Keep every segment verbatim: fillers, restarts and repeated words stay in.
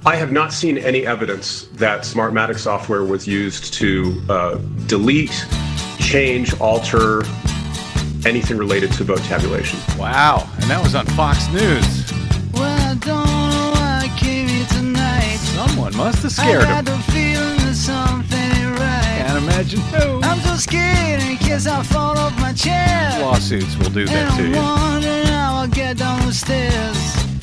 I have not seen any evidence that Smartmatic software was used to uh, delete, change, alter anything related to vote tabulation. Wow, and that was on Fox News. Well, I don't know why I came here tonight. Someone must have scared I him. got the feeling that something ain't right. Can't imagine who. I'm so scared in case I fall off my chair. Lawsuits will do that and to I'm you. wondering how I'll get down the stairs.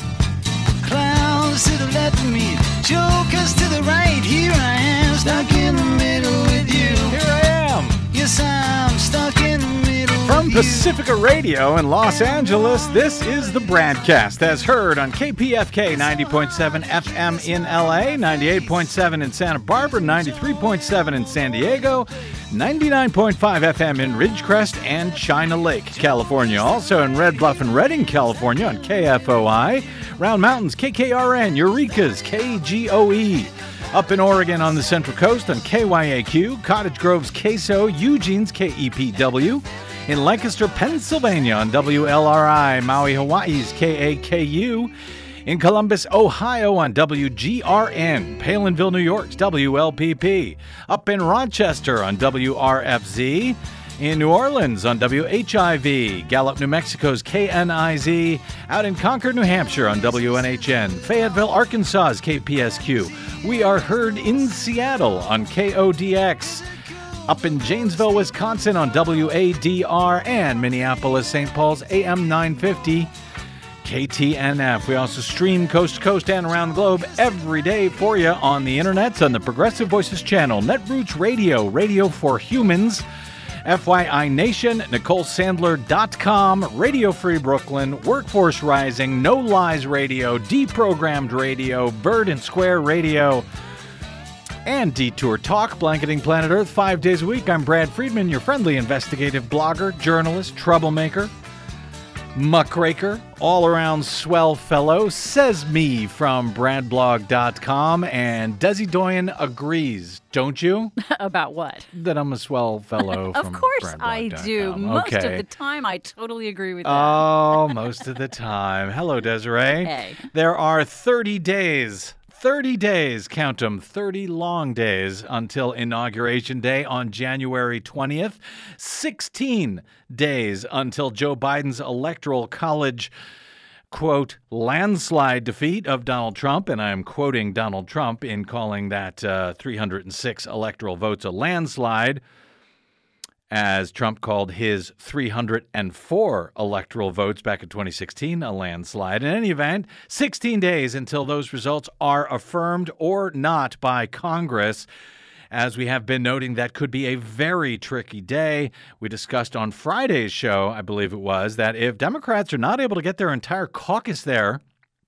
Clowns to the left of me, jokers to the right. Here I am, stuck in the middle with you. Here I am. Yes, I'm stuck in the middle From with you. Pacifica Radio in Los Angeles, this is the BradCast, as heard on K P F K ninety point seven F M in L A, ninety-eight point seven in Santa Barbara, ninety-three point seven in San Diego, ninety-nine point five F M in Ridgecrest and China Lake, California. Also in Red Bluff and Redding, California on K F O I. Round Mountains, K K R N, Eureka's K G O E. Up in Oregon on the Central Coast on K Y A Q, Cottage Grove's K S O, Eugene's K E P W. In Lancaster, Pennsylvania on W L R I, Maui, Hawaii's K A K U. In Columbus, Ohio on W G R N, Palinville, New York's W L P P. Up in Rochester on W R F Z. In New Orleans on W H I V, Gallup, New Mexico's K N I Z, out in Concord, New Hampshire on W N H N, Fayetteville, Arkansas's K P S Q. We are heard in Seattle on K O D X, up in Janesville, Wisconsin on W A D R, and Minneapolis, Saint Paul's A M nine fifty. K T N F. We also stream coast to coast and around the globe every day for you on the internets on the Progressive Voices channel, Netroots Radio, Radio for Humans, F Y I Nation, Nicole Sandler dot com, Radio Free Brooklyn, Workforce Rising, No Lies Radio, Deprogrammed Radio, Bird and Square Radio, and Detour Talk, blanketing planet Earth five days a week. I'm Brad Friedman, your friendly investigative blogger, journalist, troublemaker, muckraker, all-around swell fellow, says me from Brad Blog dot com, and Desi Doyen agrees, don't you? About what? That I'm a swell fellow Of from course Brad I Blog dot com. do. Most Okay. of the time, I totally agree with that. Oh, most of the time. Hello, Desiree. Hey. There are thirty days, thirty days, count them, thirty long days until Inauguration Day on January twentieth. sixteen days until Joe Biden's Electoral College, quote, landslide defeat of Donald Trump. And I'm quoting Donald Trump in calling that uh, three hundred six electoral votes a landslide, as Trump called his three hundred four electoral votes back in twenty sixteen a landslide. In any event, sixteen days until those results are affirmed or not by Congress. As we have been noting, that could be a very tricky day. We discussed on Friday's show, I believe it was, that if Democrats are not able to get their entire caucus there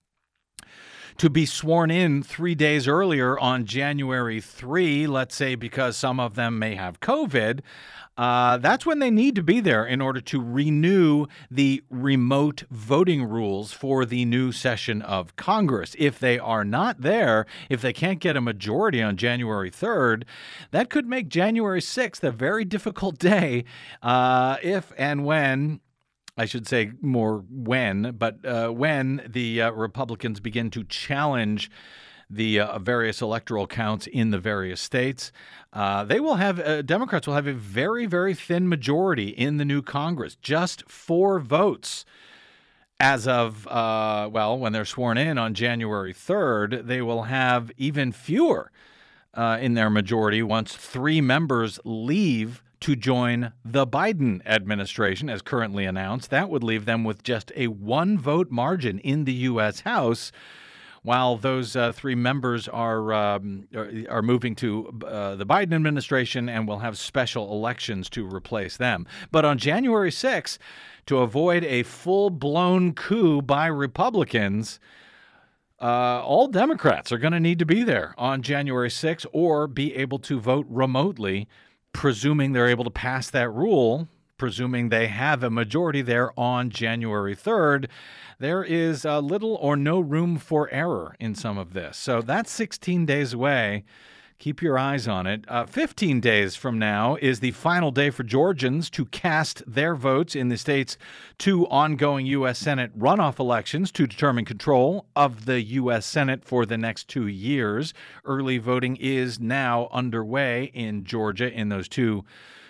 to be sworn in three days earlier on January third, let's say because some of them may have COVID, uh, that's when they need to be there in order to renew the remote voting rules for the new session of Congress. If they are not there, if they can't get a majority on January third, that could make January sixth a very difficult day uh, if and when I should say more when, but uh, when the uh, Republicans begin to challenge the uh, various electoral counts in the various states, uh, they will have, uh, Democrats will have a very, very thin majority in the new Congress, just four votes. As of, uh, well, when they're sworn in on January third, they will have even fewer uh, in their majority once three members leave to join the Biden administration, as currently announced. That would leave them with just a one-vote margin in the U S House, while those uh, three members are, um, are are moving to uh, the Biden administration and will have special elections to replace them. But on January sixth, to avoid a full-blown coup by Republicans, Uh, all Democrats are going to need to be there on January sixth or be able to vote remotely, presuming they're able to pass that rule, presuming they have a majority there on January third. There is uh, little or no room for error in some of this. So that's sixteen days away. Keep your eyes on it. Uh, fifteen days from now is the final day for Georgians to cast their votes in the state's two ongoing U S. Senate runoff elections to determine control of the U S. Senate for the next two years. Early voting is now underway in Georgia in those two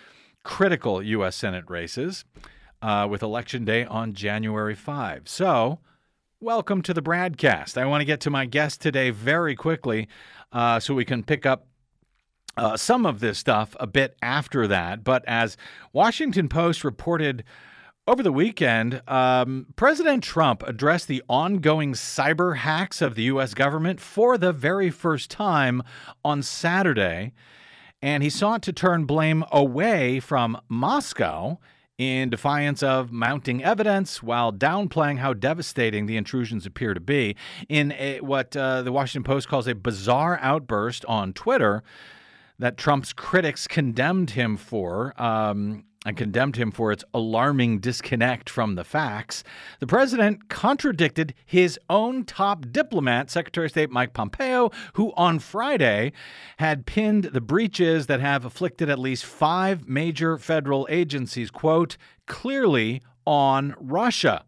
critical U S. Senate races, uh, with Election Day on January fifth. So, welcome to the Bradcast. I want to get to my guest today very quickly uh, so we can pick up uh, some of this stuff a bit after that. But as Washington Post reported over the weekend, um, President Trump addressed the ongoing cyber hacks of the U S government for the very first time on Saturday, and he sought to turn blame away from Moscow in defiance of mounting evidence while downplaying how devastating the intrusions appear to be. In a, what uh, the Washington Post calls a bizarre outburst on Twitter that Trump's critics condemned him for, um, and condemned him for its alarming disconnect from the facts, the president contradicted his own top diplomat, Secretary of State Mike Pompeo, who on Friday had pinned the breaches that have afflicted at least five major federal agencies, quote, clearly on Russia.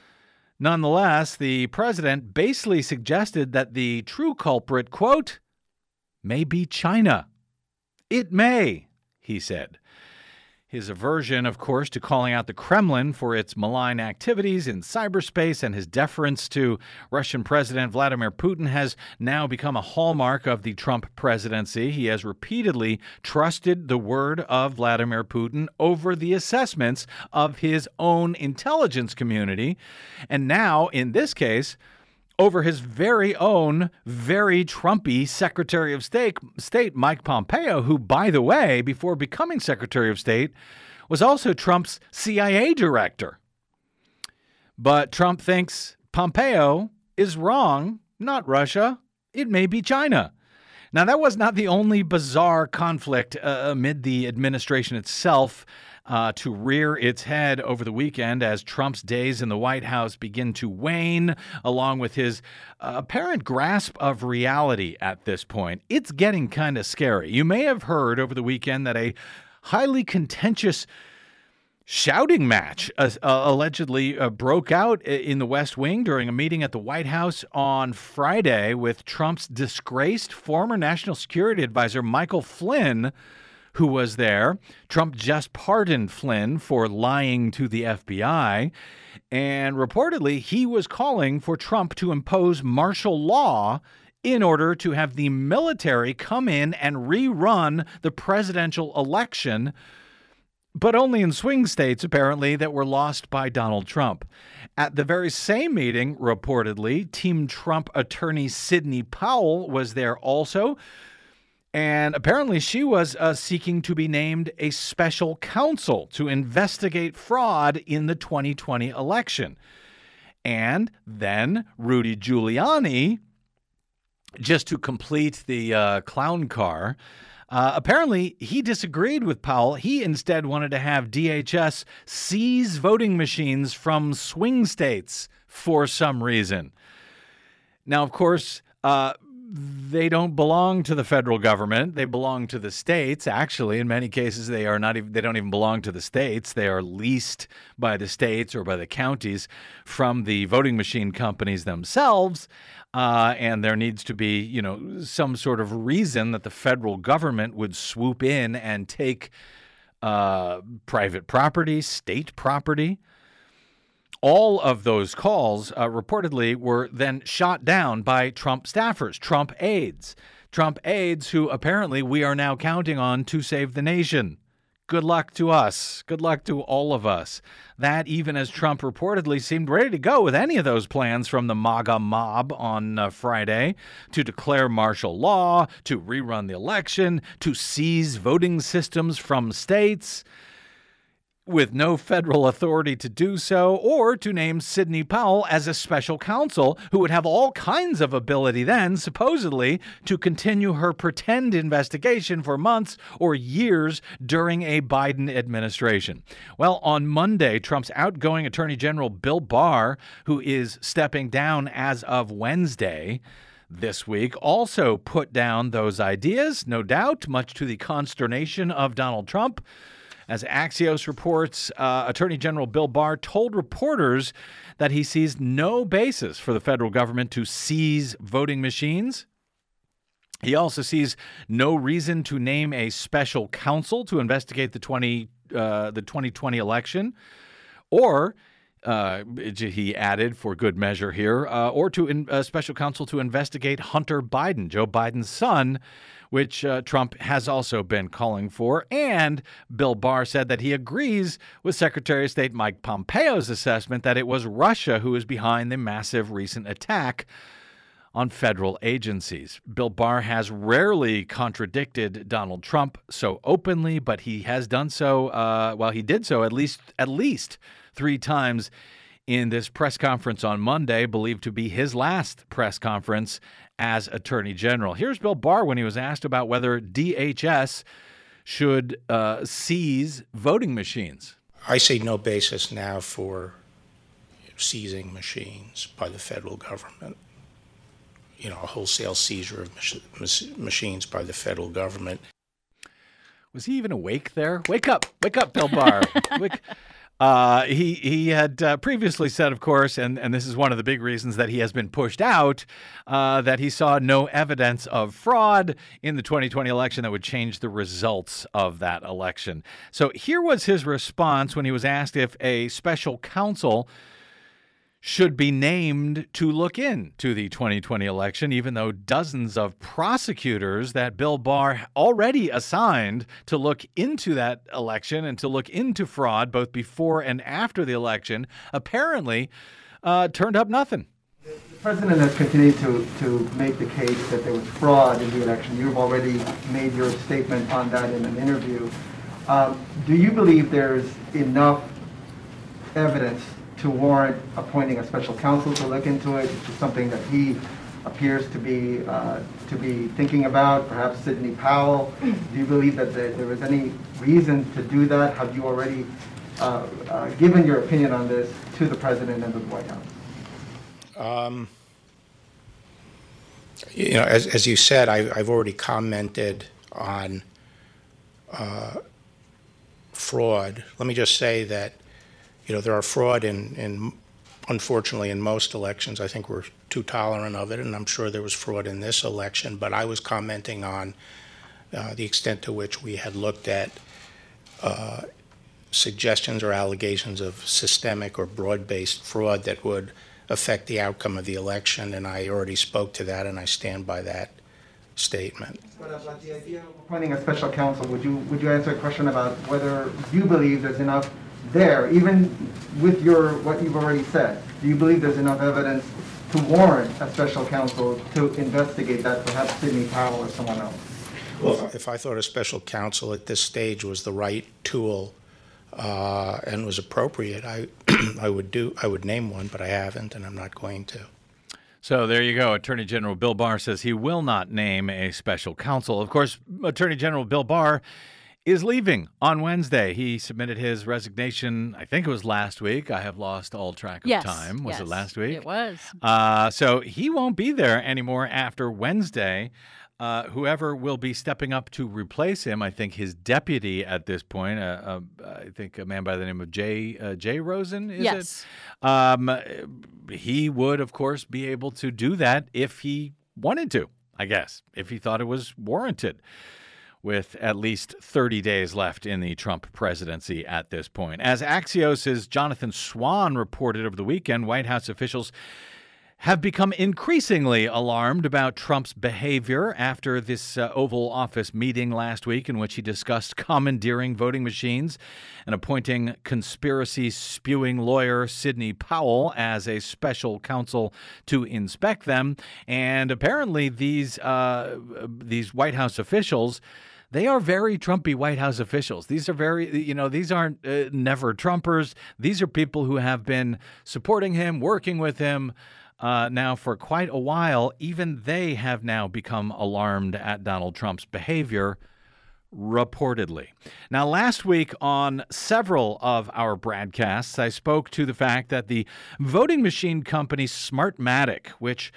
Nonetheless, the president basically suggested that the true culprit, quote, may be China. It may, he said. His aversion, of course, to calling out the Kremlin for its malign activities in cyberspace and his deference to Russian President Vladimir Putin has now become a hallmark of the Trump presidency. He has repeatedly trusted the word of Vladimir Putin over the assessments of his own intelligence community. And now, in this case, over his very own, very Trumpy Secretary of State, State Mike Pompeo, who, by the way, before becoming Secretary of State, was also Trump's C I A director. But Trump thinks Pompeo is wrong, not Russia. It may be China. Now, that was not the only bizarre conflict uh, amid the administration itself Uh, to rear its head over the weekend as Trump's days in the White House begin to wane, along with his uh, apparent grasp of reality at this point. It's getting kind of scary. You may have heard over the weekend that a highly contentious shouting match uh, uh, allegedly uh, broke out in the West Wing during a meeting at the White House on Friday with Trump's disgraced former National Security Advisor Michael Flynn, who was there. Trump just pardoned Flynn for lying to the F B I, and reportedly he was calling for Trump to impose martial law in order to have the military come in and rerun the presidential election, but only in swing states, apparently, that were lost by Donald Trump. At the very same meeting, reportedly, Team Trump attorney Sidney Powell was there also. And apparently she was uh, seeking to be named a special counsel to investigate fraud in the twenty twenty election. And then Rudy Giuliani, just to complete the uh, clown car, uh, apparently he disagreed with Powell. He instead wanted to have D H S seize voting machines from swing states for some reason. Now, of course, uh, they don't belong to the federal government. They belong to the states. Actually, in many cases, they are not even, they don't even belong to the states. They are leased by the states or by the counties from the voting machine companies themselves. Uh, and there needs to be, you know, some sort of reason that the federal government would swoop in and take uh, private property, state property. All of those calls uh, reportedly were then shot down by Trump staffers, Trump aides, Trump aides who apparently we are now counting on to save the nation. Good luck to us. Good luck to all of us. That even as Trump reportedly seemed ready to go with any of those plans from the MAGA mob on uh, Friday to declare martial law, to rerun the election, to seize voting systems from states, with no federal authority to do so, or to name Sidney Powell as a special counsel who would have all kinds of ability then, supposedly, to continue her pretend investigation for months or years during a Biden administration. Well, on Monday, Trump's outgoing Attorney General Bill Barr, who is stepping down as of Wednesday, this week also put down those ideas, no doubt, much to the consternation of Donald Trump. As Axios reports, uh, Attorney General Bill Barr told reporters that he sees no basis for the federal government to seize voting machines. He also sees no reason to name a special counsel to investigate the twenty uh, the twenty twenty election, or uh, he added for good measure here, uh, or to in, a special counsel to investigate Hunter Biden, Joe Biden's son, which uh, Trump has also been calling for. And Bill Barr said that he agrees with Secretary of State Mike Pompeo's assessment that it was Russia who is behind the massive recent attack on federal agencies. Bill Barr has rarely contradicted Donald Trump so openly, but he has done so, uh, well, he did so at least at least three times in this press conference on Monday, believed to be his last press conference as Attorney General. Here's Bill Barr when he was asked about whether D H S should uh, seize voting machines. I see no basis now for seizing machines by the federal government. You know, a wholesale seizure of mach- machines by the federal government. Was he even awake there? Wake up, wake up, Bill Barr. Wake. Uh, he he had uh, previously said, of course, and, and this is one of the big reasons that he has been pushed out, uh, that he saw no evidence of fraud in the twenty twenty election that would change the results of that election. So here was his response when he was asked if a special counsel should be named to look into the twenty twenty election, even though dozens of prosecutors that Bill Barr already assigned to look into that election and to look into fraud both before and after the election apparently uh, turned up nothing. The president has continued to, to make the case that there was fraud in the election. You've already made your statement on that in an interview. Um, do you believe there's enough evidence to warrant appointing a special counsel to look into it, which is something that he appears to be uh, to be thinking about, perhaps Sidney Powell? Do you believe that there, there is any reason to do that? Have you already uh, uh, given your opinion on this to the president and the White House? Um, you know, as, as you said, I, I've already commented on uh, fraud. Let me just say that You know, there are fraud in, in, unfortunately, in most elections. I think we're too tolerant of it, and I'm sure there was fraud in this election. But I was commenting on uh, the extent to which we had looked at uh, suggestions or allegations of systemic or broad-based fraud that would affect the outcome of the election, and I already spoke to that, and I stand by that statement. But about the idea of appointing a special counsel, would you would you answer a question about whether you believe there's enough there, even with your what you've already said? Do you believe there's enough evidence to warrant a special counsel to investigate that, perhaps Sidney Powell or someone else? Well, if I thought a special counsel at this stage was the right tool uh, and was appropriate, I I would do I would name one, but I haven't, and I'm not going to. So there you go. Attorney General Bill Barr says he will not name a special counsel. Of course, Attorney General Bill Barr is leaving on Wednesday. He submitted his resignation, I think it was last week. I have lost all track of yes, time. Was yes, it last week? It was. Uh, so he won't be there anymore after Wednesday. Uh, whoever will be stepping up to replace him, I think his deputy at this point, uh, uh, I think a man by the name of Jay, uh, Jay Rosen, is yes. it? Um, he would, of course, be able to do that if he wanted to, I guess, if he thought it was warranted, with at least thirty days left in the Trump presidency at this point. As Axios' Jonathan Swan reported over the weekend, White House officials have become increasingly alarmed about Trump's behavior after this uh, Oval Office meeting last week in which he discussed commandeering voting machines and appointing conspiracy-spewing lawyer Sidney Powell as a special counsel to inspect them. And apparently these uh, these White House officials, they are very Trumpy White House officials. These are very, you know, these aren't uh, never Trumpers. These are people who have been supporting him, working with him uh, now for quite a while. Even they have now become alarmed at Donald Trump's behavior, reportedly. Now, last week on several of our broadcasts, I spoke to the fact that the voting machine company Smartmatic, which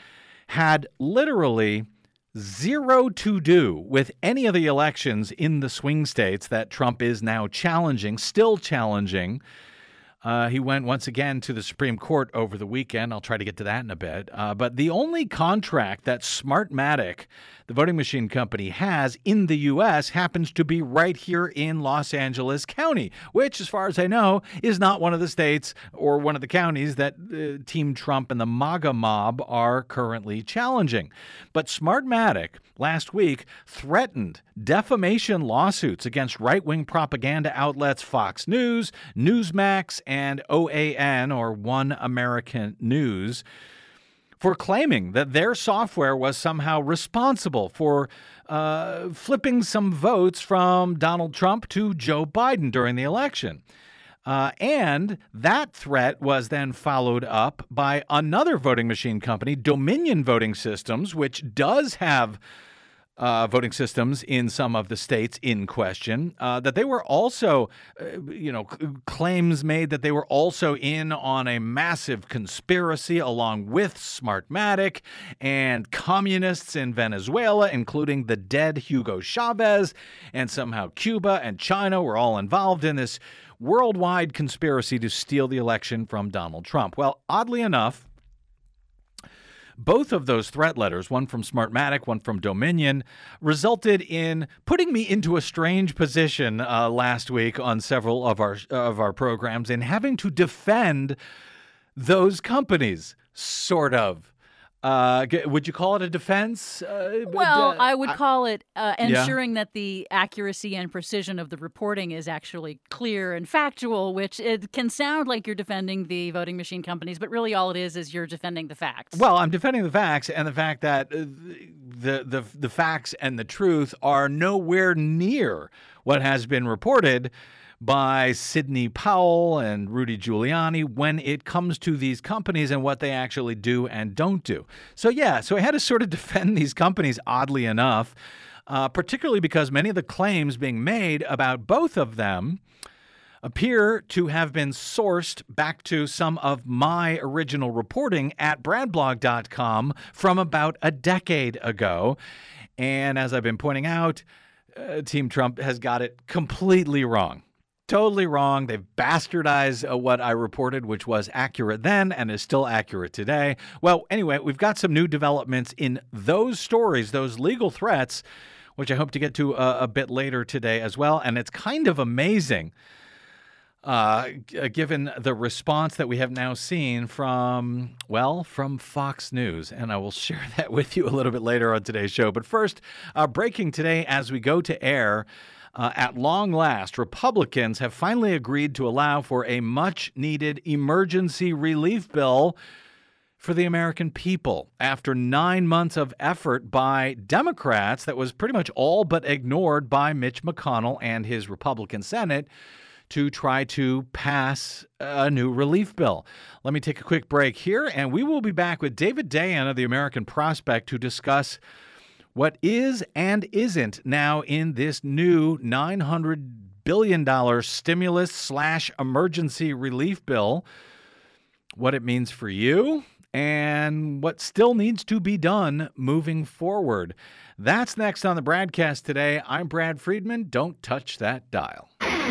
had literally zero to do with any of the elections in the swing states that Trump is now challenging, still challenging. Uh, he went once again to the Supreme Court over the weekend. I'll try to get to that in a bit. Uh, but the only contract that Smartmatic, the voting machine company, has in the U S happens to be right here in Los Angeles County, which, as far as I know, is not one of the states or one of the counties that uh, Team Trump and the MAGA mob are currently challenging. But Smartmatic last week threatened defamation lawsuits against right-wing propaganda outlets Fox News, Newsmax, and O A N, or One American News, for claiming that their software was somehow responsible for uh, flipping some votes from Donald Trump to Joe Biden during the election. Uh, and that threat was then followed up by another voting machine company, Dominion Voting Systems, which does have Uh, voting systems in some of the states in question, uh, that they were also, uh, you know, c- claims made that they were also in on a massive conspiracy along with Smartmatic and communists in Venezuela, including the dead Hugo Chavez, and somehow Cuba and China were all involved in this worldwide conspiracy to steal the election from Donald Trump. Well, oddly enough, both of those threat letters, one from Smartmatic, one from Dominion, resulted in putting me into a strange position uh, last week on several of our of our programs in having to defend those companies, sort of. Uh, would you call it a defense? Uh, Well, uh, I would call it uh, Yeah. ensuring that the accuracy and precision of the reporting is actually clear and factual, which it can sound like you're defending the voting machine companies, but really all it is is you're defending the facts. Well, I'm defending the facts and the fact that uh, the, the the facts and the truth are nowhere near what has been reported by Sidney Powell and Rudy Giuliani when it comes to these companies and what they actually do and don't do. So, yeah, so I had to sort of defend these companies, oddly enough, uh, particularly because many of the claims being made about both of them appear to have been sourced back to some of my original reporting at brad blog dot com from about a decade ago. And as I've been pointing out, uh, Team Trump has got it completely wrong. Totally wrong. They've bastardized uh, what I reported, which was accurate then and is still accurate today. Well, anyway, we've got some new developments in those stories, those legal threats, which I hope to get to uh, a bit later today as well. And it's kind of amazing, uh, g- given the response that we have now seen from, well, from Fox News. And I will share that with you a little bit later on today's show. But first, uh, breaking today as we go to air, Uh, at long last, Republicans have finally agreed to allow for a much-needed emergency relief bill for the American people after nine months of effort by Democrats that was pretty much all but ignored by Mitch McConnell and his Republican Senate to try to pass a new relief bill. Let me take a quick break here, and we will be back with David Dayen of the American Prospect to discuss what is and isn't now in this new nine hundred billion dollars stimulus slash emergency relief bill, what it means for you, and what still needs to be done moving forward. That's next on the Bradcast today. I'm Brad Friedman. Don't touch that dial.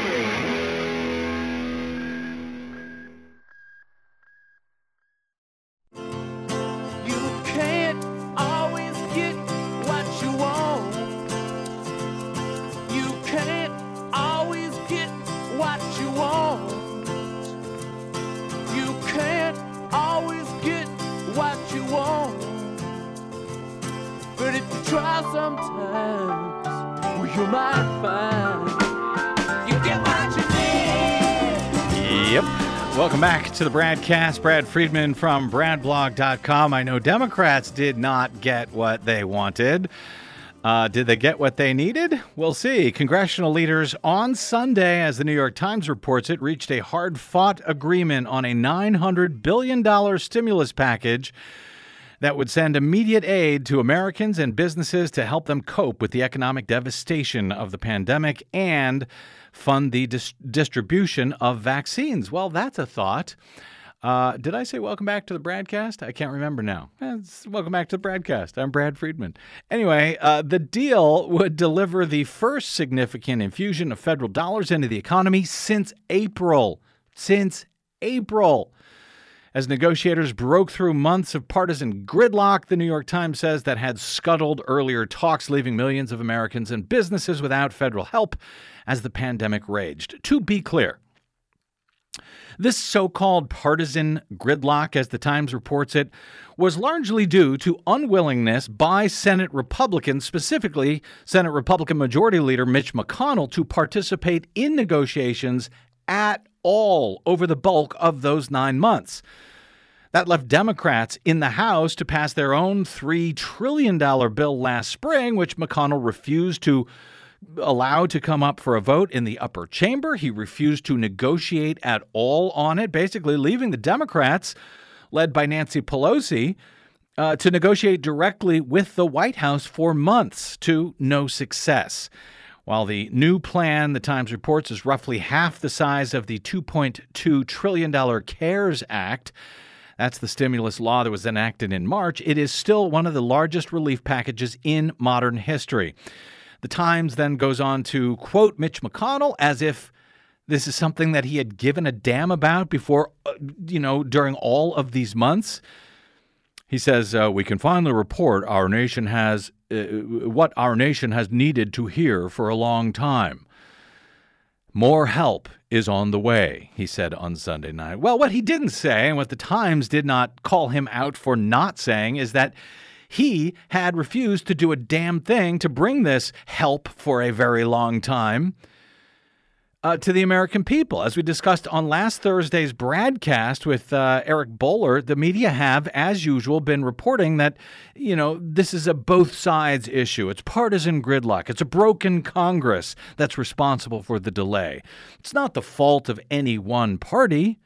Try sometimes, well, you might find you get what you need. Yep. Welcome back to the Bradcast. Brad Friedman from brad blog dot com. I know Democrats did not get what they wanted. Uh, did they get what they needed? We'll see. Congressional leaders on Sunday, as the New York Times reports it, reached a hard-fought agreement on a nine hundred billion dollars stimulus package that would send immediate aid to Americans and businesses to help them cope with the economic devastation of the pandemic and fund the dis- distribution of vaccines. Well, that's a thought. Uh, did I say welcome back to the Bradcast? I can't remember now. Eh, it's welcome back to the Bradcast. I'm Brad Friedman. Anyway, uh, the deal would deliver the first significant infusion of federal dollars into the economy since April. Since April. As negotiators broke through months of partisan gridlock, the New York Times says, that had scuttled earlier talks, leaving millions of Americans and businesses without federal help as the pandemic raged. To be clear, this so-called partisan gridlock, as the Times reports it, was largely due to unwillingness by Senate Republicans, specifically Senate Republican Majority Leader Mitch McConnell, to participate in negotiations at all over the bulk of those nine months. That left Democrats in the House to pass their own three trillion dollars bill last spring, which McConnell refused to allow to come up for a vote in the upper chamber. He refused to negotiate at all on it, basically leaving the Democrats, led by Nancy Pelosi, uh, to negotiate directly with the White House for months to no success. While the new plan, the Times reports, is roughly half the size of the two point two trillion dollars CARES Act, that's the stimulus law that was enacted in March, it is still one of the largest relief packages in modern history. The Times then goes on to quote Mitch McConnell as if this is something that he had given a damn about before, you know, during all of these months. He says, uh, we can finally report our nation has uh, what our nation has needed to hear for a long time. More help is on the way, he said on Sunday night. Well, what he didn't say, and what the Times did not call him out for not saying, is that he had refused to do a damn thing to bring this help for a very long time uh, to the American people. As we discussed on last Thursday's Bradcast with uh, Eric Bowler, the media have, as usual, been reporting that, you know, this is a both sides issue. It's partisan gridlock. It's a broken Congress that's responsible for the delay. It's not the fault of any one party.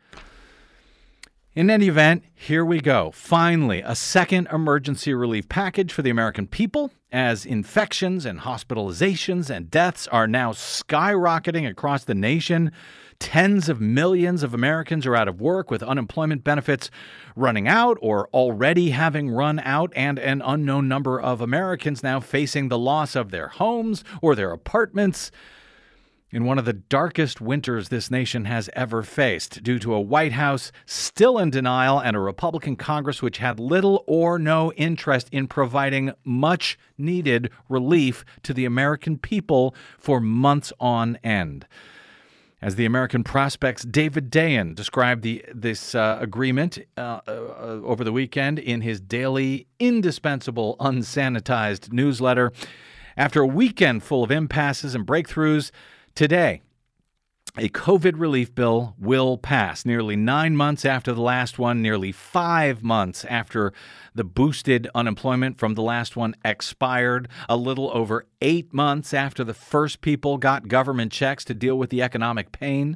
In any event, here we go. Finally, a second emergency relief package for the American people as infections and hospitalizations and deaths are now skyrocketing across the nation. Tens of millions of Americans are out of work with unemployment benefits running out or already having run out, and an unknown number of Americans now facing the loss of their homes or their apartments in one of the darkest winters this nation has ever faced, due to a White House still in denial and a Republican Congress which had little or no interest in providing much-needed relief to the American people for months on end. As the American Prospect's David Dayen described the, this uh, agreement uh, uh, over the weekend in his daily, indispensable, unsanitized newsletter, after a weekend full of impasses and breakthroughs, today, a COVID relief bill will pass nearly nine months after the last one, nearly five months after the boosted unemployment from the last one expired, a little over eight months after the first people got government checks to deal with the economic pain.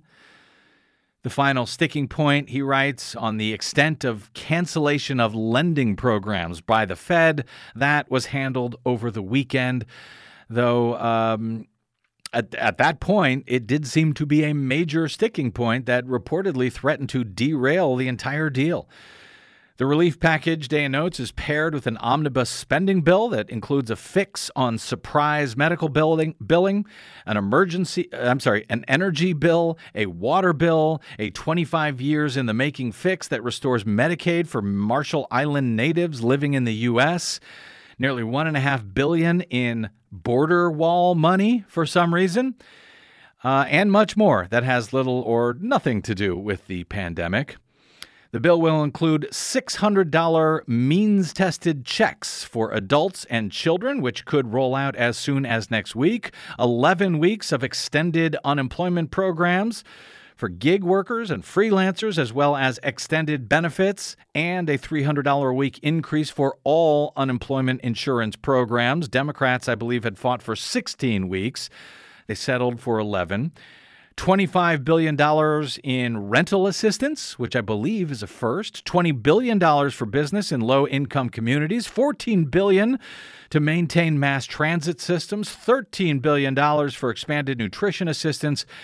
The final sticking point, he writes, on the extent of cancellation of lending programs by the Fed, that was handled over the weekend, though um, At, at that point, it did seem to be a major sticking point that reportedly threatened to derail the entire deal. The relief package, Dayen notes, is paired with an omnibus spending bill that includes a fix on surprise medical billing, billing, an emergency, I'm sorry, an energy bill, a water bill, a twenty-five years in the making fix that restores Medicaid for Marshall Island natives living in the U S, nearly one and a half billion in border wall money for some reason, uh, and much more that has little or nothing to do with the pandemic. The bill will include six hundred dollars means-tested checks for adults and children, which could roll out as soon as next week, eleven weeks of extended unemployment programs for gig workers and freelancers, as well as extended benefits, and a three hundred dollars a week increase for all unemployment insurance programs. Democrats, I believe, had fought for sixteen weeks. They settled for eleven. twenty-five billion dollars in rental assistance, which I believe is a first. twenty billion dollars for business in low-income communities. fourteen billion dollars to maintain mass transit systems. thirteen billion dollars for expanded nutrition assistance,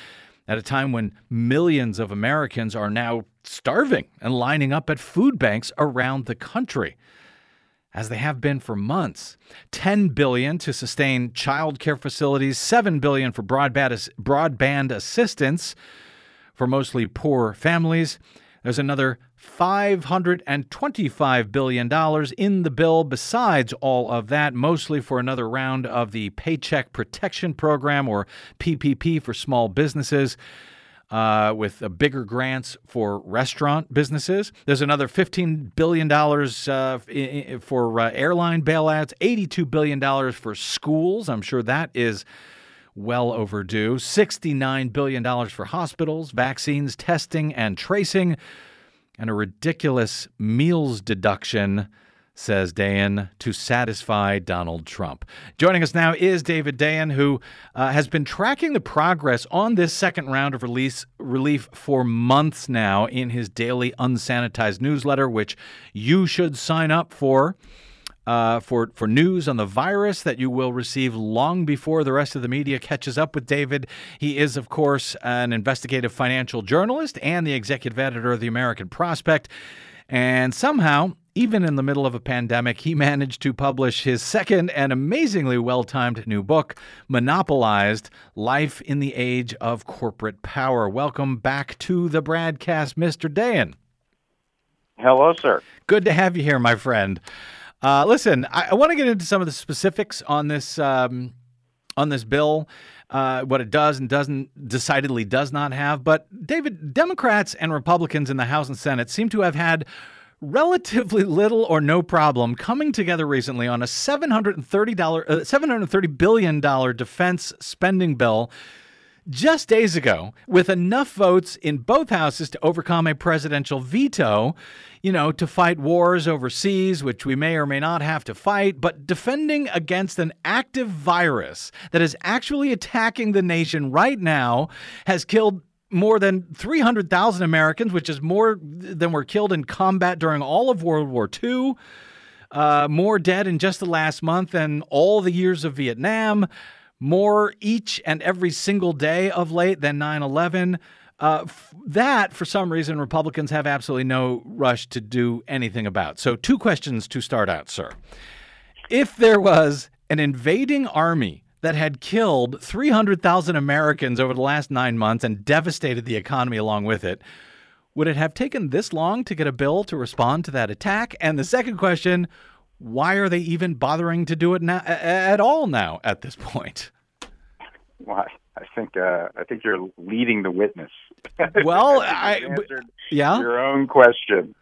at a time when millions of Americans are now starving and lining up at food banks around the country, as they have been for months. ten billion dollars to sustain child care facilities, seven billion dollars for broadband broadband assistance for mostly poor families. There's another five hundred twenty-five billion dollars in the bill besides all of that, mostly for another round of the Paycheck Protection Program, or P P P, for small businesses, uh, with uh, bigger grants for restaurant businesses. There's another fifteen billion dollars uh, for uh, airline bailouts, eighty-two billion dollars for schools. I'm sure that is well overdue. sixty-nine billion dollars for hospitals, vaccines, testing, and tracing, and a ridiculous meals deduction, says Dayen, to satisfy Donald Trump. Joining us now is David Dayen, who uh, has been tracking the progress on this second round of release, relief for months now in his daily unsanitized newsletter, which you should sign up for. Uh, for, for news on the virus that you will receive long before the rest of the media catches up with David. He is, of course, an investigative financial journalist and the executive editor of the American Prospect. And somehow, even in the middle of a pandemic, he managed to publish his second and amazingly well-timed new book, Monopolized: Life in the Age of Corporate Power. Welcome back to the broadcast, Mister Dayen. Hello, sir. Good to have you here, my friend. Uh, listen, I, I want to get into some of the specifics on this um, on this bill, uh, what it does and doesn't, decidedly does not have. But, David, Democrats and Republicans in the House and Senate seem to have had relatively little or no problem coming together recently on a seven hundred thirty dollars, uh, seven hundred thirty billion dollars defense spending bill just days ago, with enough votes in both houses to overcome a presidential veto, you know, to fight wars overseas, which we may or may not have to fight, but defending against an active virus that is actually attacking the nation right now, has killed more than three hundred thousand Americans, which is more than were killed in combat during all of World War Two. Uh, more dead in just the last month than all the years of Vietnam. More each and every single day of late than nine eleven. Uh, f- that, for some reason, Republicans have absolutely no rush to do anything about. So two questions to start out, sir. If there was an invading army that had killed three hundred thousand Americans over the last nine months and devastated the economy along with it, would it have taken this long to get a bill to respond to that attack? And the second question, why are they even bothering to do it now, at all now at this point? Well, I think uh, I think you're leading the witness. Well, I answered yeah your own question.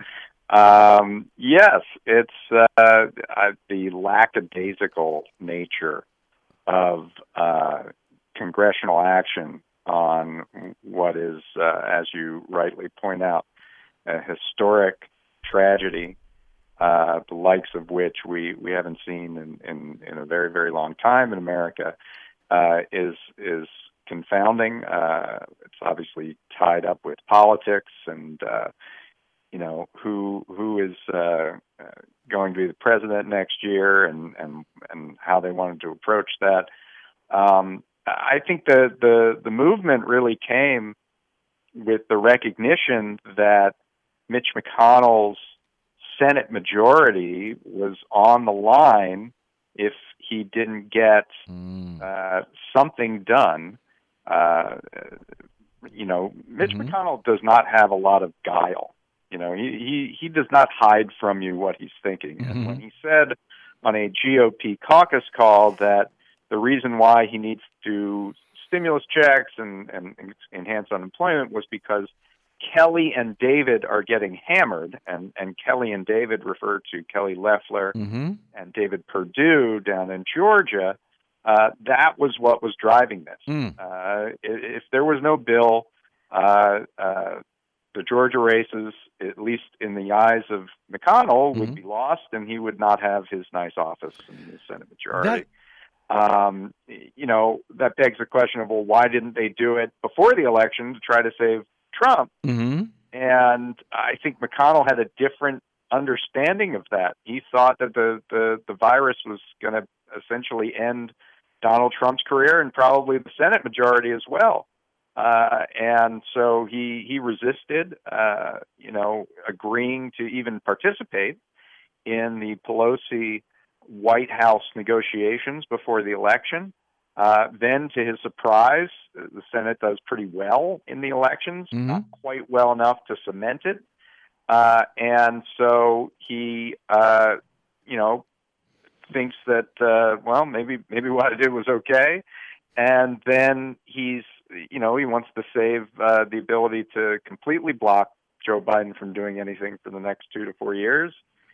Um, yes, it's uh, uh, the lackadaisical nature of uh, congressional action on what is, uh, as you rightly point out, a historic tragedy. Uh, the likes of which we, we haven't seen in, in, in a very, very long time in America, uh, is is confounding. Uh, it's obviously tied up with politics and, uh, you know, who who is uh, uh, going to be the president next year and, and, and how they wanted to approach that. Um, I think the, the, the movement really came with the recognition that Mitch McConnell's Senate majority was on the line if he didn't get mm. uh, something done. Uh, you know, Mitch mm-hmm. McConnell does not have a lot of guile. You know, he, he, he does not hide from you what he's thinking. Mm-hmm. And when he said on a G O P caucus call that the reason why he needs to stimulus checks and, and, and enhance unemployment was because Kelly and David are getting hammered, and, and Kelly and David refer to Kelly Loeffler mm-hmm. and David Perdue down in Georgia. Uh, that was what was driving this. Mm. Uh, if, if there was no bill, uh, uh, the Georgia races, at least in the eyes of McConnell, mm-hmm. would be lost, and he would not have his nice office in the Senate majority. That- Um, you know, that begs the question of, well, why didn't they do it before the election to try to save Trump? Mm-hmm. And I think McConnell had a different understanding of that. He thought that the, the, the virus was going to essentially end Donald Trump's career and probably the Senate majority as well. Uh, and so he he resisted, uh, you know, agreeing to even participate in the Pelosi White House negotiations before the election. Uh, then, to his surprise, the Senate does pretty well in the elections, Mm-hmm. not quite well enough to cement it. Uh, and so he, uh, you know, thinks that, uh, well, maybe maybe what I did was okay. And then he's, you know, he wants to save uh, the ability to completely block Joe Biden from doing anything for the next two to four years.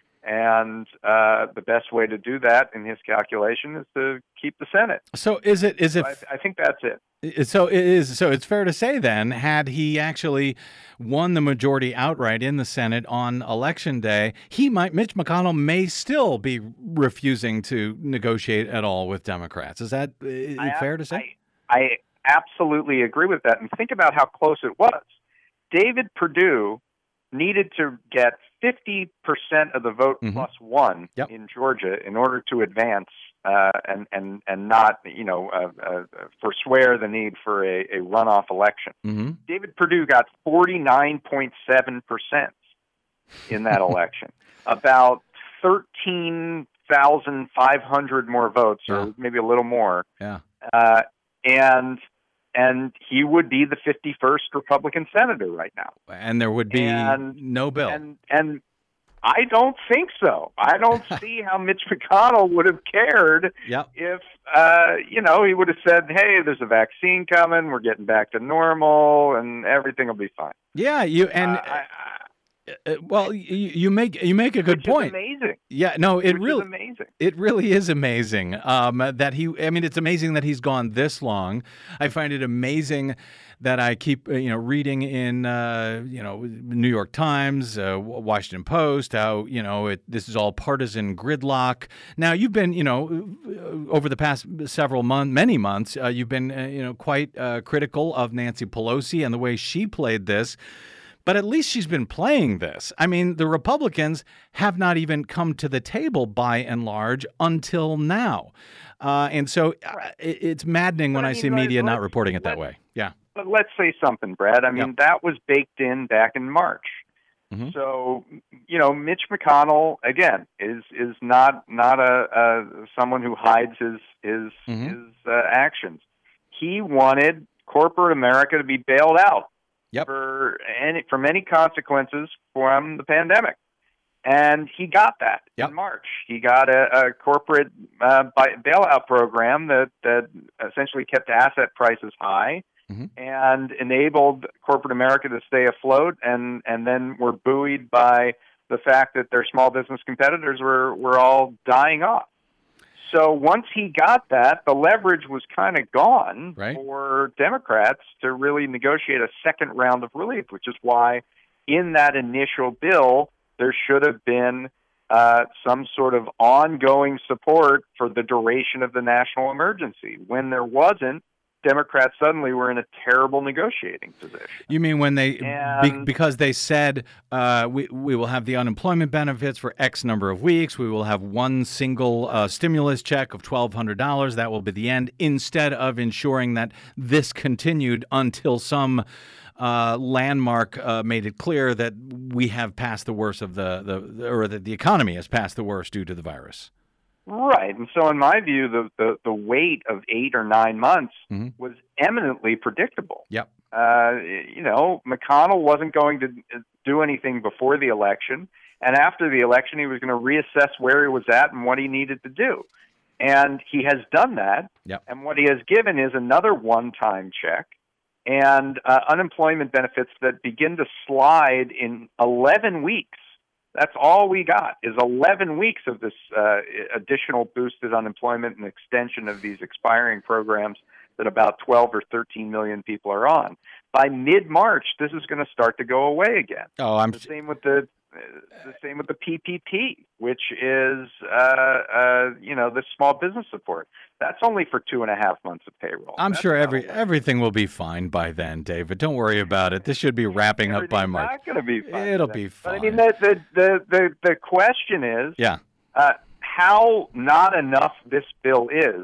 And uh, the best way to do that, in his calculation, is to keep the Senate. So is it is it? So I, I think that's it. So it is. So it's fair to say then, had he actually won the majority outright in the Senate on Election Day, he might, Mitch McConnell may still be refusing to negotiate at all with Democrats. Is that uh, I, fair to say? I, I absolutely agree with that. And think about how close it was. David Perdue needed to get fifty percent of the vote Mm-hmm. plus one Yep. in Georgia in order to advance uh, and, and, and not, you know, uh, uh, forswear the need for a, a runoff election. Mm-hmm. David Perdue got forty-nine point seven percent in that election, about thirteen thousand five hundred more votes, or Yeah. maybe a little more. Yeah. Uh, and and he would be the fifty-first Republican senator right now. And there would be And- no bill. And and I don't think so. I don't see how Mitch McConnell would have cared Yep. if, uh, you know, he would have said, hey, there's a vaccine coming, we're getting back to normal, and everything will be fine. Yeah. You and Uh, I, I, uh, well, you, you make you make a good which point. is amazing. Yeah. No, it which really. is amazing. It really is amazing um, that he. I mean, it's amazing that he's gone this long. I find it amazing that I keep, uh, you know, reading in, uh, you know, New York Times, uh, Washington Post, how you know it, this is all partisan gridlock. Now, you've been, you know, over the past several months, many months, uh, you've been, uh, you know, quite uh, critical of Nancy Pelosi and the way she played this. But at least she's been playing this. I mean, the Republicans have not even come to the table by and large until now. Uh, and so uh, it, it's maddening when But I I mean, see let- media not let's- reporting it that let's- way. Yeah. But let's say something, Brad. I mean, Yep. that was baked in back in March. Mhm. So, you know, Mitch McConnell again is is not not a, a someone who hides his his Mhm. his uh, actions. He wanted corporate America to be bailed out Yep. for any from any consequences from the pandemic, and he got that Yep. in March. He got a, a corporate uh, buy- bailout program that that essentially kept asset prices high. Mhm. And enabled corporate America to stay afloat, and, and then were buoyed by the fact that their small business competitors were, were all dying off. So once he got that, the leverage was kind of gone Right. for Democrats to really negotiate a second round of relief, which is why in that initial bill, there should have been uh, some sort of ongoing support for the duration of the national emergency. When there wasn't, Democrats suddenly were in a terrible negotiating position. You mean when they, be, And- because they said uh, we, we will have the unemployment benefits for X number of weeks, we will have one single uh, stimulus check of twelve hundred dollars, that will be the end, instead of ensuring that this continued until some uh, landmark uh, made it clear that we have passed the worst of the, the, or that the economy has passed the worst due to the virus. Right. And so in my view, the, the, the wait of eight or nine months Mhm. was eminently predictable. Yep. Uh, you know, McConnell wasn't going to do anything before the election. And after the election, he was going to reassess where he was at and what he needed to do. And he has done that. Yep. And what he has given is another one-time check and uh, unemployment benefits that begin to slide in eleven weeks. That's all we got is eleven weeks of this uh, additional boosted unemployment and extension of these expiring programs that about twelve or thirteen million people are on. By mid-March, this is going to start to go away again. Oh, I'm The same with the uh, the same with the P P P, which is uh, uh, you know, the small business support. That's only for two and a half months of payroll. I'm That's sure not every a lot. everything will be fine by then, David. Don't worry about it. This should be wrapping up by Everything's March. not going to be fine. It'll But be I fine. mean, the the the the, the question is, Yeah. uh, how not enough this bill is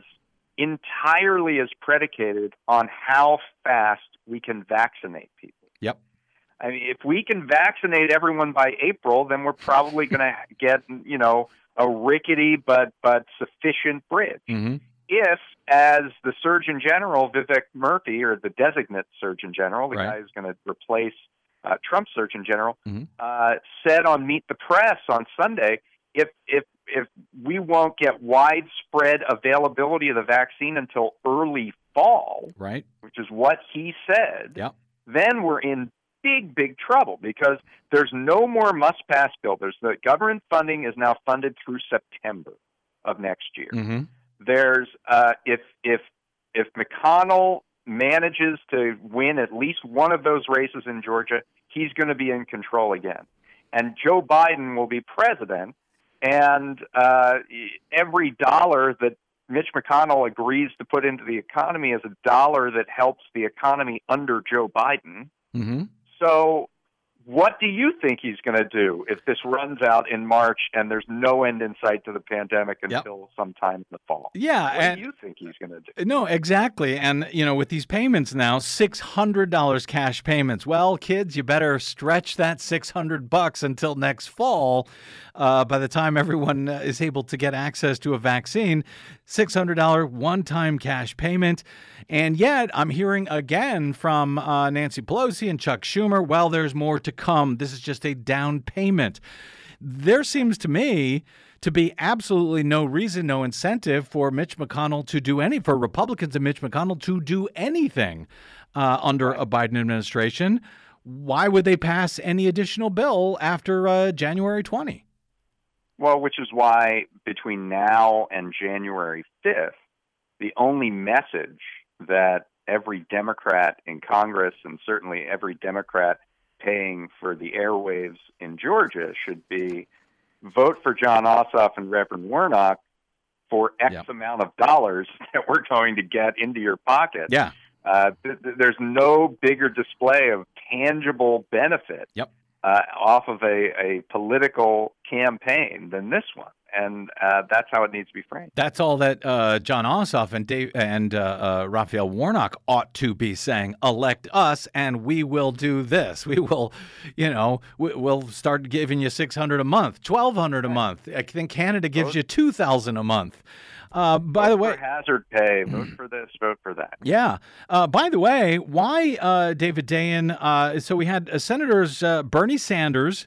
entirely is predicated on how fast we can vaccinate people. Yep. I mean, if we can vaccinate everyone by April, then we're probably going to get, you know, a rickety but but sufficient bridge. Mm-hmm. If, as the Surgeon General, Vivek Murthy, or the designate Surgeon General, the Right. guy who's going to replace uh, Trump's Surgeon General, Mm-hmm. uh, said on Meet the Press on Sunday, if if if we won't get widespread availability of the vaccine until early fall, Right. which is what he said, Yep. then we're in big, big trouble because there's no more must-pass bill. There's the government funding is now funded through September of next year. Mm-hmm. There's uh, if if if McConnell manages to win at least one of those races in Georgia, he's going to be in control again, and Joe Biden will be president. And uh, every dollar that Mitch McConnell agrees to put into the economy is a dollar that helps the economy under Joe Biden. Mm-hmm. So what do you think he's going to do if this runs out in March and there's no end in sight to the pandemic until Yep. sometime in the fall? Yeah, What and do you think he's going to do? no, exactly. And, you know, with these payments now, six hundred dollars cash payments. Well, kids, you better stretch that six hundred bucks until next fall. Uh, by the time everyone uh, is able to get access to a vaccine, six hundred dollars one-time cash payment. And yet I'm hearing again from uh, Nancy Pelosi and Chuck Schumer, well, there's more to come. This is just a down payment. There seems to me to be absolutely no reason, no incentive for Mitch McConnell to do any, for Republicans and Mitch McConnell to do anything uh, under a Biden administration. Why would they pass any additional bill after uh, January twentieth? Well, which is why between now and January fifth, the only message that every Democrat in Congress and certainly every Democrat paying for the airwaves in Georgia should be vote for John Ossoff and Reverend Warnock for X Yep. amount of dollars that we're going to get into your pocket. Yeah. Uh, th- th- there's no bigger display of tangible benefit Yep. uh, off of a, a political campaign than this one. And uh, that's how it needs to be framed. That's all that uh, John Ossoff and Dave and uh, uh, Raphael Warnock ought to be saying. Elect us, and we will do this. We will, you know, we, we'll start giving you six hundred a month, twelve hundred a month. I think Canada gives you two thousand a month. Uh, by vote the way, for hazard pay, vote for this, vote for that. yeah. Uh, by the way, why uh, David Dayen? Uh, so we had uh, Senators uh, Bernie Sanders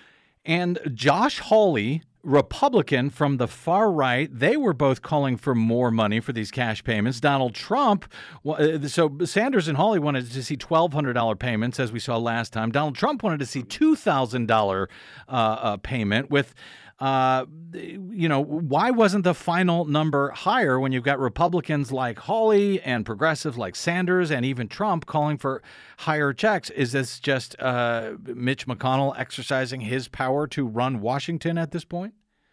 and Josh Hawley, Republican from the far right. They were both calling for more money for these cash payments. Donald Trump, so Sanders and Hawley wanted to see twelve hundred dollars payments, as we saw last time. Donald Trump wanted to see two thousand dollars uh, uh, payment with, uh, you know, why wasn't the final number higher when you've got Republicans like Hawley and progressives like Sanders and even Trump calling for higher checks? Is this just uh, Mitch McConnell exercising his power to run Washington at this point?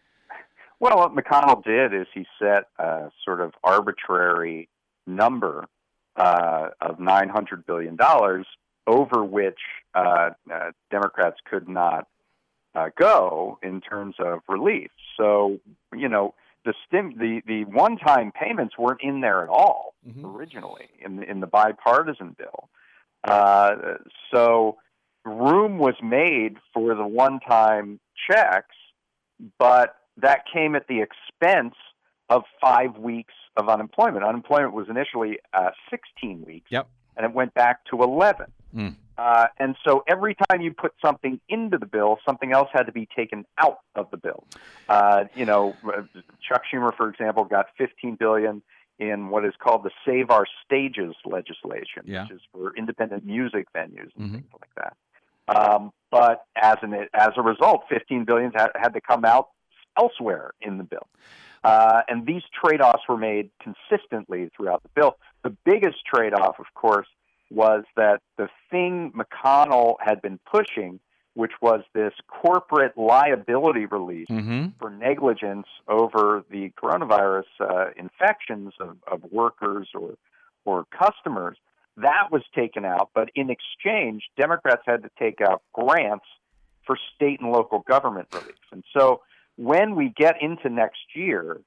Well, what McConnell did is he set a sort of arbitrary number uh, of nine hundred billion dollars over which uh, uh, Democrats could not uh, go in terms of relief. So, you know, the stim- the, the one-time payments weren't in there at all mm-hmm. originally in the, in the bipartisan bill. Uh, so room was made for the one-time checks, but that came at the expense of five weeks of unemployment. Unemployment was initially uh, sixteen weeks, yep. and it went back to eleven. Mm. Uh, and so every time you put something into the bill, something else had to be taken out of the bill. Uh, you know, Chuck Schumer, for example, got fifteen billion dollars in what is called the Save Our Stages legislation, yeah. which is for independent music venues and mm-hmm. things like that. Um, but as an as a result, fifteen billion dollars had, had to come out elsewhere in the bill. Uh, and these trade-offs were made consistently throughout the bill. The biggest trade-off, of course, was that the thing McConnell had been pushing, which was this corporate liability release mm-hmm. for negligence over the coronavirus uh, infections of, of workers or or customers, that was taken out. But in exchange, Democrats had to take out grants for state and local government relief. And so when we get into next year,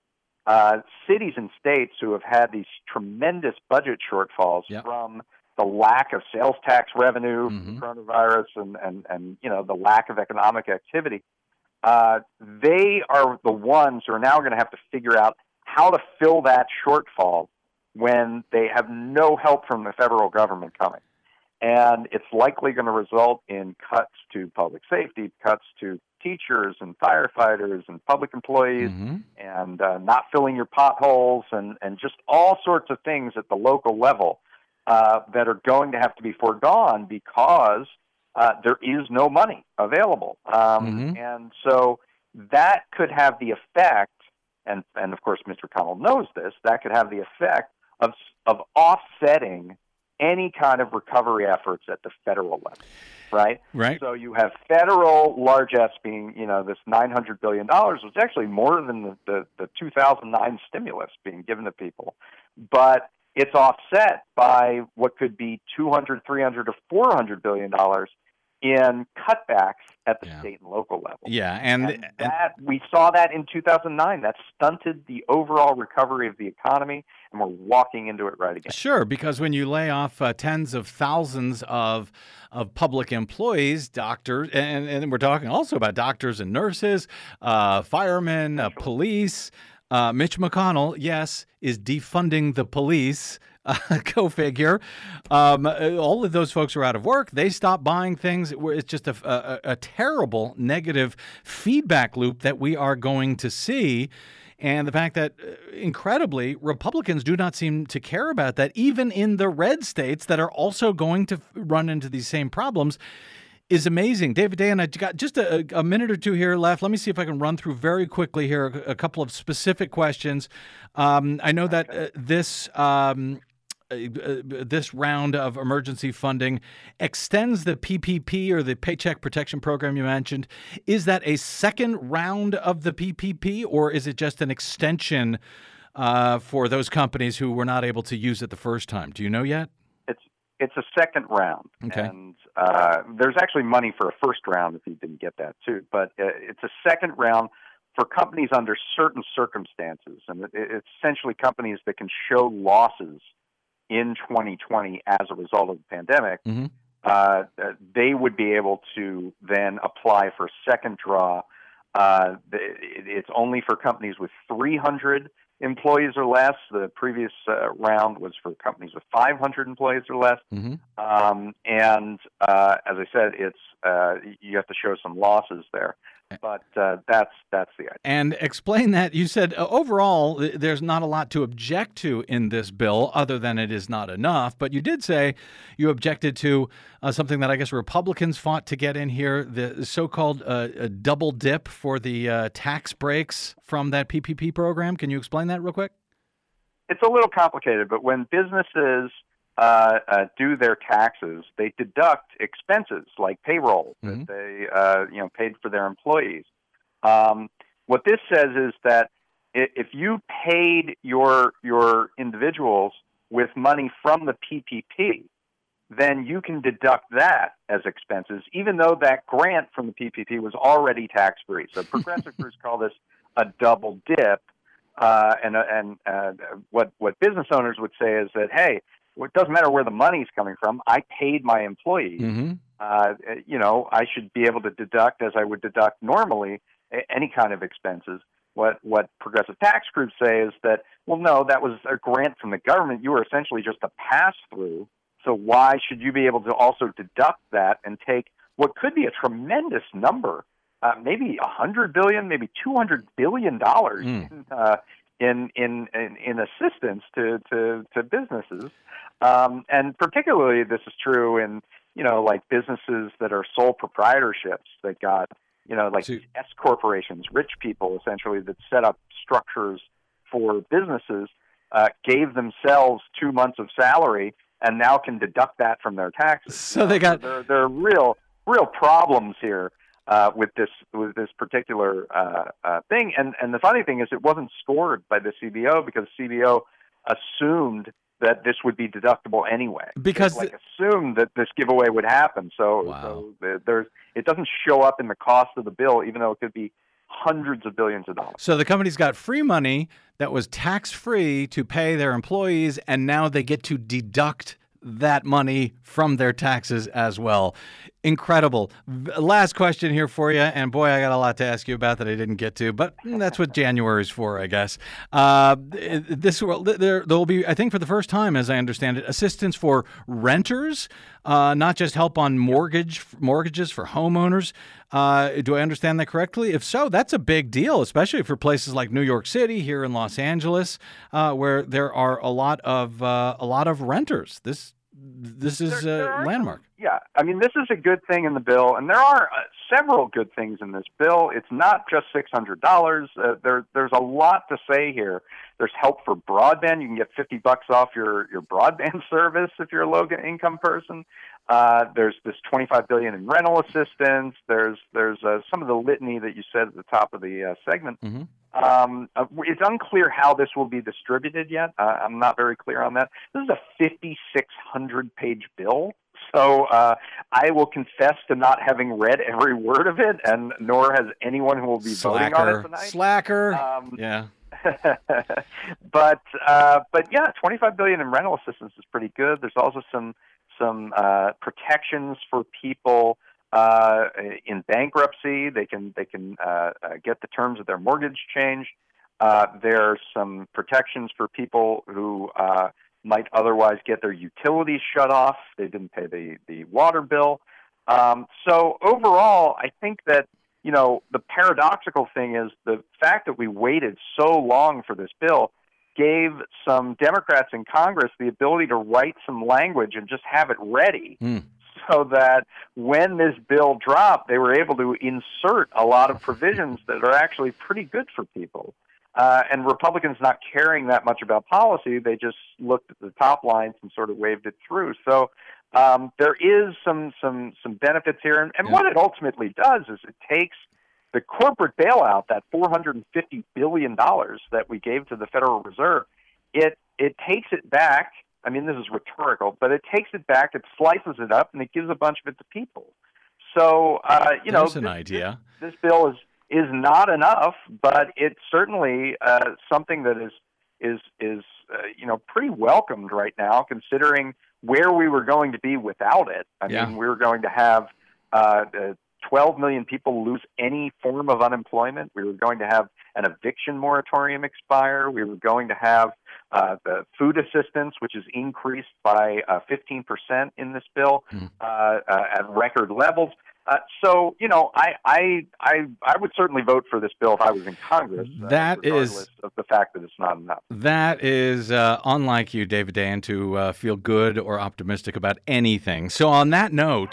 uh, cities and states who have had these tremendous budget shortfalls Yep. from the lack of sales tax revenue Mhm. from coronavirus and, and, and, you know, the lack of economic activity, uh, they are the ones who are now going to have to figure out how to fill that shortfall when they have no help from the federal government coming. And it's likely going to result in cuts to public safety, cuts to teachers and firefighters and public employees, Mhm. and uh, not filling your potholes, and, and just all sorts of things at the local level uh, that are going to have to be foregone because uh, there is no money available. Um, Mhm. And so that could have the effect, and, and of course Mister Connell knows this, that could have the effect of of offsetting any kind of recovery efforts at the federal level, right? Right. So you have federal largesse being, you know, this nine hundred billion dollars, which is actually more than the, the, the two thousand nine stimulus being given to people. But it's offset by what could be two hundred, three hundred, or four hundred billion dollars in cutbacks at the Yeah. state and local level. Yeah, and, And and that we saw that in two thousand nine. That stunted the overall recovery of the economy, and we're walking into it right again. sure, because when you lay off uh, tens of thousands of of public employees, doctors, and, and we're talking also about doctors and nurses, uh, firemen, uh, police. Uh, Mitch McConnell, yes, is defunding the police. Uh, go figure. Um, uh, all of those folks are out of work. They stop buying things. It's just a, a, a terrible negative feedback loop that we are going to see. And the fact that, uh, incredibly, Republicans do not seem to care about that, even in the red states that are also going to f- run into these same problems, is amazing. David Day, and I got just a, a minute or two here left. Let me see if I can run through very quickly here a, a couple of specific questions. Um, I know that uh, this um, uh, uh, this round of emergency funding extends the P P P, or the Paycheck Protection Program you mentioned. Is that a second round of the P P P, or is it just an extension uh, for those companies who were not able to use it the first time? Do you know yet? It's it's a second round, Okay. and uh, there's actually money for a first round if you didn't get that too. But uh, it's a second round for companies under certain circumstances, and it, it's essentially companies that can show losses in twenty twenty as a result of the pandemic. Mm-hmm. Uh, they would be able to then apply for a second draw. Uh, it's only for companies with three hundred employees or less. The previous uh, round was for companies with five hundred employees or less. Mm-hmm. Um, and uh, as I said, it's uh, you have to show some losses there. But uh, that's that's the idea. And explain that. You said uh, overall th- there's not a lot to object to in this bill other than it is not enough. But you did say you objected to uh, something that I guess Republicans fought to get in here, the so-called uh, a double dip for the uh, tax breaks from that P P P program. Can you explain that real quick? It's a little complicated, but when businesses Uh, uh, do their taxes, they deduct expenses like payroll Mm-hmm. that they, uh, you know, paid for their employees. Um, what this says is that if you paid your your individuals with money from the P P P, then you can deduct that as expenses, even though that grant from the P P P was already tax free. So progressive groups call this a double dip, uh, and and uh, what what business owners would say is that, hey, it doesn't matter where the money's coming from. I paid my employees. Mm-hmm. Uh, you know, I should be able to deduct, as I would deduct normally, any kind of expenses. What what progressive tax groups say is that, well, no, that was a grant from the government. You were essentially just a pass-through. So why should you be able to also deduct that and take what could be a tremendous number, uh, maybe one hundred billion dollars, maybe two hundred billion dollars Mm. in, uh, in, in, in, in assistance to, to, to businesses? Um, and particularly this is true in, you know, like businesses that are sole proprietorships that got, you know, like So- S corporations, rich people essentially that set up structures for businesses, uh, gave themselves two months of salary and now can deduct that from their taxes. So they got- there, there are real, real problems here uh, with this with this particular uh, uh, thing. And and the funny thing is, it wasn't scored by the C B O because C B O assumed that this would be deductible anyway. Because They, like assumed that this giveaway would happen. So, Wow. so the- there's it doesn't show up in the cost of the bill, even though it could be hundreds of billions of dollars. So the company's got free money that was tax-free to pay their employees, and now they get to deduct that money from their taxes as well. Incredible. Last question here for you, and boy, I got a lot to ask you about that I didn't get to, but that's what January's for, I guess. Uh, this will there there will be, I think, for the first time, as I understand it, assistance for renters, uh, not just help on mortgage mortgages for homeowners. Uh, do I understand that correctly? If so, that's a big deal, especially for places like New York City, here in Los Angeles, uh, where there are a lot of uh, a lot of renters. This this is a landmark. Yeah, I mean, this is a good thing in the bill, and there are uh, several good things in this bill. It's not just six hundred dollars. Uh, there, there's a lot to say here. There's help for broadband. You can get fifty bucks off your, your broadband service if you're a low-income person. Uh, there's this twenty-five billion dollars in rental assistance. There's there's uh, some of the litany that you said at the top of the uh, segment. Mm-hmm. Um, uh, it's unclear how this will be distributed yet. Uh, I'm not very clear on that. This is a fifty-six hundred page bill. So uh, I will confess to not having read every word of it, and nor has anyone who will be Slacker. voting on it tonight. Slacker. Um, yeah. but uh, but yeah, twenty-five billion dollars in rental assistance is pretty good. There's also some some uh, protections for people uh, in bankruptcy. They can they can uh, uh, get the terms of their mortgage changed. Uh, there's some protections for people who uh, might otherwise get their utilities shut off. They didn't pay the, the water bill. Um, so overall, I think that, you know, the paradoxical thing is the fact that we waited so long for this bill gave some Democrats in Congress the ability to write some language and just have it ready mm. so that when this bill dropped, they were able to insert a lot of provisions that are actually pretty good for people. Uh, and Republicans not caring that much about policy, they just looked at the top lines and sort of waved it through. So um, there is some some some benefits here. And, and yeah. what it ultimately does is it takes the corporate bailout, that four hundred fifty billion dollars that we gave to the Federal Reserve, it it takes it back. I mean, this is rhetorical, but it takes it back, it slices it up, and it gives a bunch of it to people. So, uh, you There's know, an this, idea. This, this bill is is not enough, but it's certainly uh, something that is is is uh, you know pretty welcomed right now, considering where we were going to be without it. I yeah. mean, we were going to have uh, uh, twelve million people lose any form of unemployment. We were going to have an eviction moratorium expire. We were going to have uh, the food assistance, which is increased by uh, fifteen percent in this bill mm. uh, uh, at record levels. Uh, so, you know, I, I I I would certainly vote for this bill if I was in Congress. Uh, that regardless is of the fact that it's not enough. That is uh, unlike you, David Dayen, to uh, feel good or optimistic about anything. So, on that note.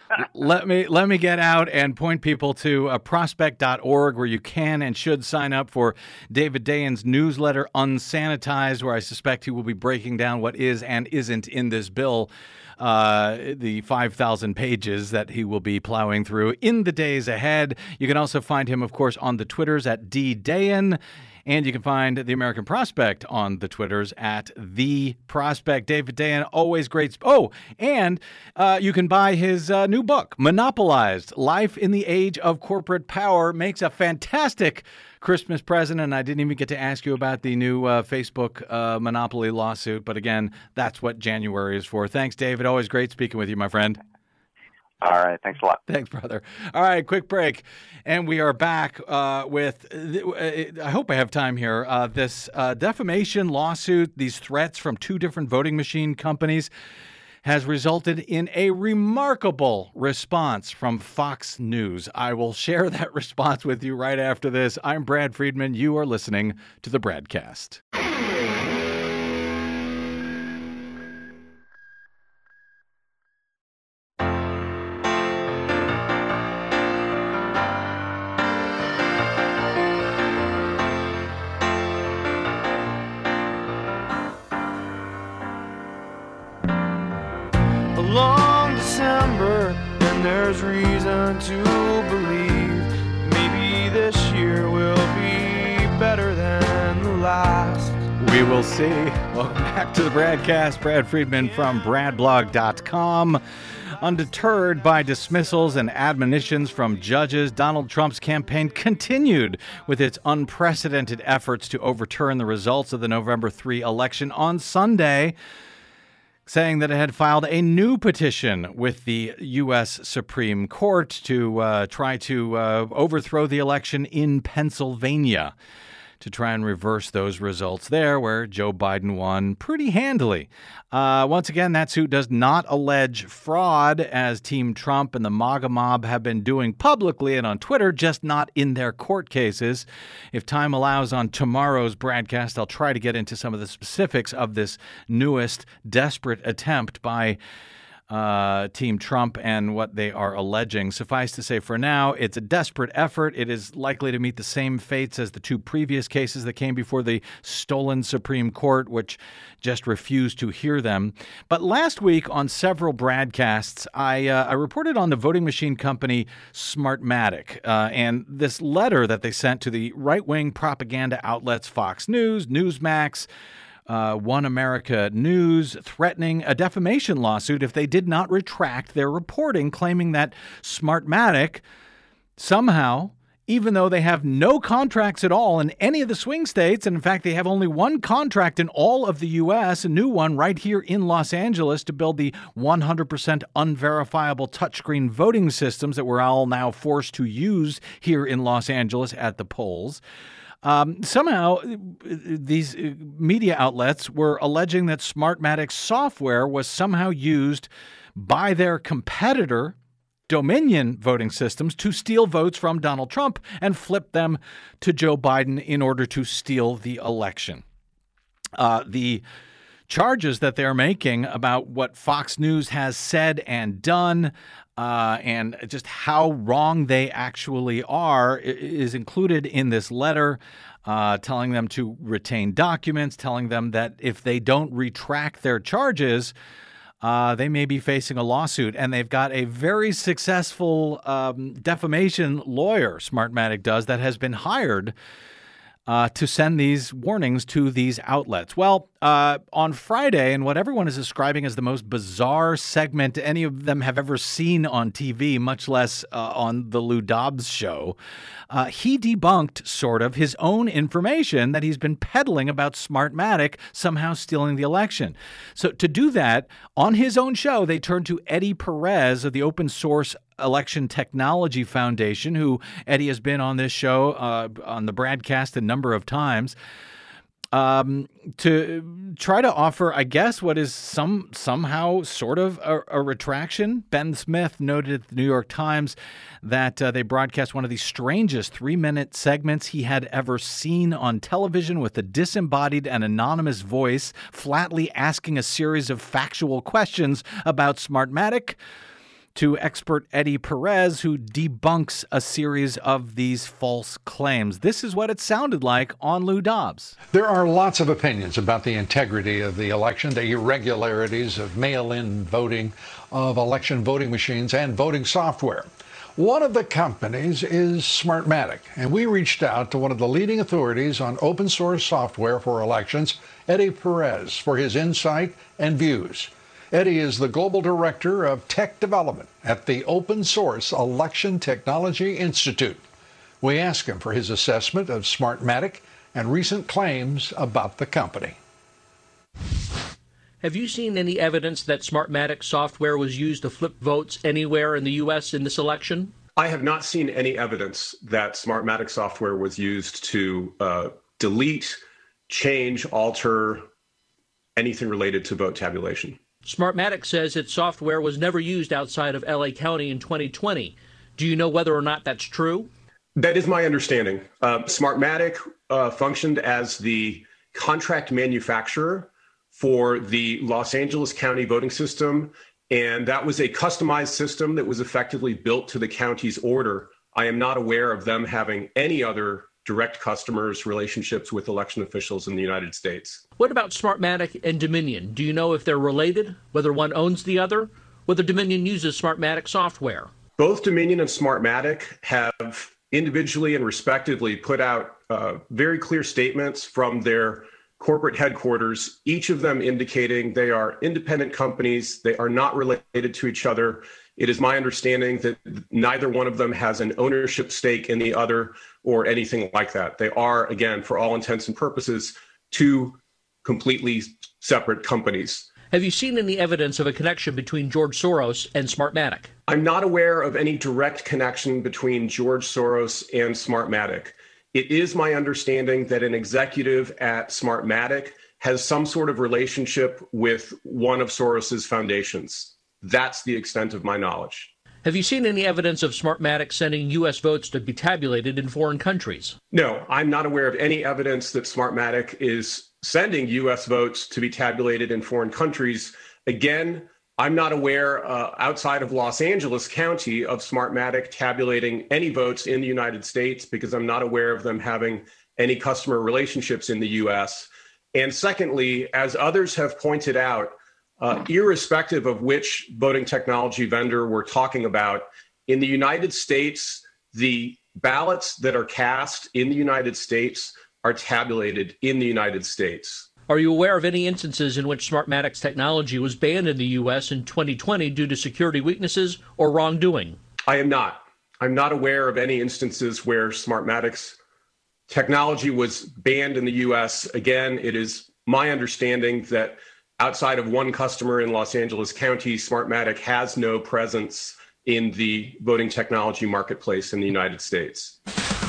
Let me let me get out and point people to uh, prospect dot org, where you can and should sign up for David Dayen's newsletter, Unsanitized, where I suspect he will be breaking down what is and isn't in this bill, uh, the five thousand pages that he will be plowing through in the days ahead. You can also find him, of course, on the Twitters at D Dayen. And you can find The American Prospect on the Twitters at The Prospect. David Dayen, always great. Sp- oh, and uh, you can buy his uh, new book, Monopolized, Life in the Age of Corporate Power. Makes a fantastic Christmas present, and I didn't even get to ask you about the new uh, Facebook uh, monopoly lawsuit. But again, that's what January is for. Thanks, David. Always great speaking with you, my friend. All right. Thanks a lot. Thanks, brother. All right, quick break. And we are back uh, with, uh, I hope I have time here, uh, this uh, defamation lawsuit, these threats from two different voting machine companies has resulted in a remarkable response from Fox News. I will share that response with you right after this. I'm Brad Friedman. You are listening to the Bradcast. Long December, and there's reason to believe maybe this year will be better than the last. We We will see. Welcome back to the Bradcast. Brad Friedman from brad blog dot com. Undeterred by dismissals and admonitions from judges, Donald Trump's campaign continued with its unprecedented efforts to overturn the results of the November third election on Sunday, saying that it had filed a new petition with the U S Supreme Court to uh, try to uh, overthrow the election in Pennsylvania, to try and reverse those results there where Joe Biden won pretty handily. Uh, once again, that suit does not allege fraud, as Team Trump and the MAGA mob have been doing publicly and on Twitter, just not in their court cases. If time allows on tomorrow's broadcast, I'll try to get into some of the specifics of this newest desperate attempt by Uh, Team Trump and what they are alleging. Suffice to say, for now, it's a desperate effort. It is likely to meet the same fates as the two previous cases that came before the stolen Supreme Court, which just refused to hear them. But last week on several broadcasts, I, uh, I reported on the voting machine company Smartmatic uh, and this letter that they sent to the right-wing propaganda outlets Fox News, Newsmax, Uh, One America News, threatening a defamation lawsuit if they did not retract their reporting, claiming that Smartmatic somehow, even though they have no contracts at all in any of the swing states, and in fact they have only one contract in all of the U S, a new one right here in Los Angeles to build the one hundred percent unverifiable touchscreen voting systems that we're all now forced to use here in Los Angeles at the polls. Um, somehow, these media outlets were alleging that Smartmatic software was somehow used by their competitor, Dominion Voting Systems, to steal votes from Donald Trump and flip them to Joe Biden in order to steal the election. Uh, the charges that they're making about what Fox News has said and done uh, and just how wrong they actually are is included in this letter, uh, telling them to retain documents, telling them that if they don't retract their charges, uh, they may be facing a lawsuit. And they've got a very successful um, defamation lawyer, Smartmatic does, that has been hired Uh, to send these warnings to these outlets. Well, uh, on Friday, in what everyone is describing as the most bizarre segment any of them have ever seen on T V, much less uh, on the Lou Dobbs show, uh, he debunked sort of his own information that he's been peddling about Smartmatic somehow stealing the election. So to do that, on his own show, they turned to Eddie Perez of the open source Election Technology Foundation, who Eddie has been on this show, uh, on the broadcast a number of times, um, to try to offer, I guess, what is some somehow sort of a, a retraction. Ben Smith noted at the New York Times that uh, they broadcast one of the strangest three-minute segments he had ever seen on television, with a disembodied and anonymous voice flatly asking a series of factual questions about Smartmatic to expert Eddie Perez, who debunks a series of these false claims. This is what it sounded like on Lou Dobbs. There are lots of opinions about the integrity of the election, the irregularities of mail-in voting, of election voting machines and voting software. One of the companies is Smartmatic, and we reached out to one of the leading authorities on open source software for elections, Eddie Perez, for his insight and views. Eddie is the Global Director of Tech Development at the Open Source Election Technology Institute. We asked him for his assessment of Smartmatic and recent claims about the company. Have you seen any evidence that Smartmatic software was used to flip votes anywhere in the U S in this election? I have not seen any evidence that Smartmatic software was used to uh, delete, change, alter anything related to vote tabulation. Smartmatic says its software was never used outside of L A County in twenty twenty. Do you know whether or not that's true? That is my understanding. Uh, Smartmatic uh, functioned as the contract manufacturer for the Los Angeles County voting system, and that was a customized system that was effectively built to the county's order. I am not aware of them having any other direct customers, relationships with election officials in the United States. What about Smartmatic and Dominion? Do you know if they're related, whether one owns the other, whether Dominion uses Smartmatic software? Both Dominion and Smartmatic have individually and respectively put out uh, very clear statements from their corporate headquarters, each of them indicating they are independent companies. They are not related to each other. It is my understanding that neither one of them has an ownership stake in the other or anything like that. They are, again, for all intents and purposes, two completely separate companies. Have you seen any evidence of a connection between George Soros and Smartmatic? I'm not aware of any direct connection between George Soros and Smartmatic. It is my understanding that an executive at Smartmatic has some sort of relationship with one of Soros's foundations. That's the extent of my knowledge. Have you seen any evidence of Smartmatic sending U S votes to be tabulated in foreign countries? No, I'm not aware of any evidence that Smartmatic is sending U S votes to be tabulated in foreign countries. Again, I'm not aware uh, outside of Los Angeles County of Smartmatic tabulating any votes in the United States because I'm not aware of them having any customer relationships in the U S. And secondly, as others have pointed out, uh, irrespective of which voting technology vendor we're talking about, in the United States, the ballots that are cast in the United States are tabulated in the United States. Are you aware of any instances in which Smartmatic's technology was banned in the U S in twenty twenty due to security weaknesses or wrongdoing? I am not. I'm not aware of any instances where Smartmatic's technology was banned in the U S. Again, it is my understanding that outside of one customer in Los Angeles County, Smartmatic has no presence in the voting technology marketplace in the United States.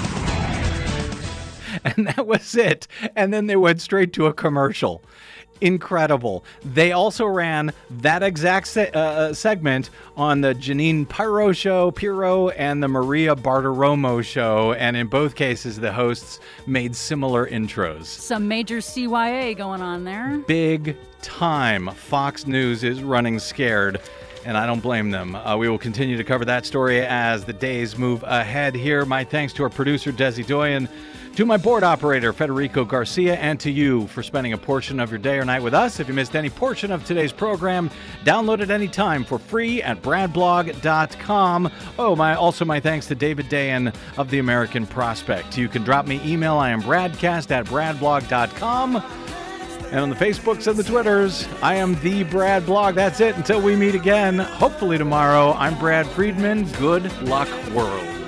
And that was it. And then they went straight to a commercial. Incredible. They also ran that exact se- uh, segment on the Janine Pirro show, Pirro, and the Maria Bartiromo show. And in both cases, the hosts made similar intros. Some major C Y A going on there. Big time. Fox News is running scared. And I don't blame them. Uh, we will continue to cover that story as the days move ahead here. My thanks to our producer, Desi Doyen, to my board operator, Federico Garcia, and to you for spending a portion of your day or night with us. If you missed any portion of today's program, download it anytime for free at brad blog dot com. Oh, my also my thanks to David Dayan of the American Prospect. You can drop me email. I am bradcast at brad blog dot com. And on the Facebooks and the Twitters, I am the Brad Blog. That's it until we meet again, hopefully tomorrow. I'm Brad Friedman. Good luck, world.